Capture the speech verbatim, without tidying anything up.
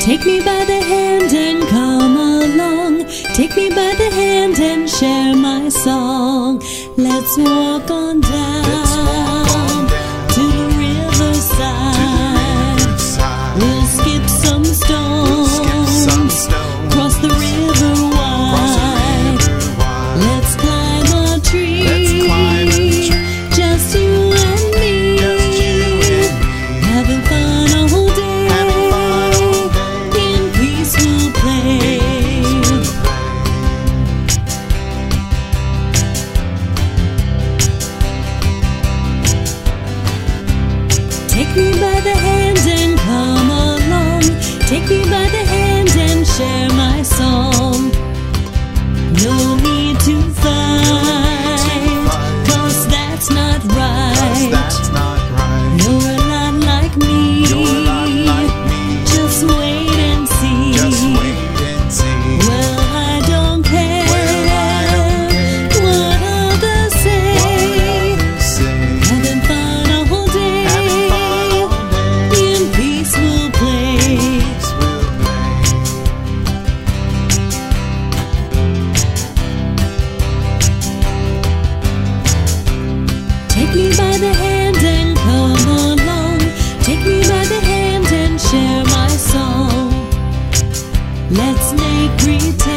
Take me by the hand and come along. Take me by the hand and share my song. Let's walk on down, Let's walk on down to the riverside. to the riverside. We'll skip some stones, Skip some stones. cross the river Cross the wide. river wide. Let's climb a tree, Let's climb a tree. just you and me, Just you and me. having fun all day. Having fun all day. In peace we'll play. Take me by the hand and come along. Take me by the hand and share my song. No need to fight, 'cause that's not right. That's not right. You're a lot like me. You're a lot like me. Just wait and see. Just wait and see. Well, I don't care, Well, I don't care what others say. what others say. Having fun all day. Having fun all day. In peace we'll play. Peace will play. Take me by the hand and come along. Take me by the hand and share my song. Let's make pretend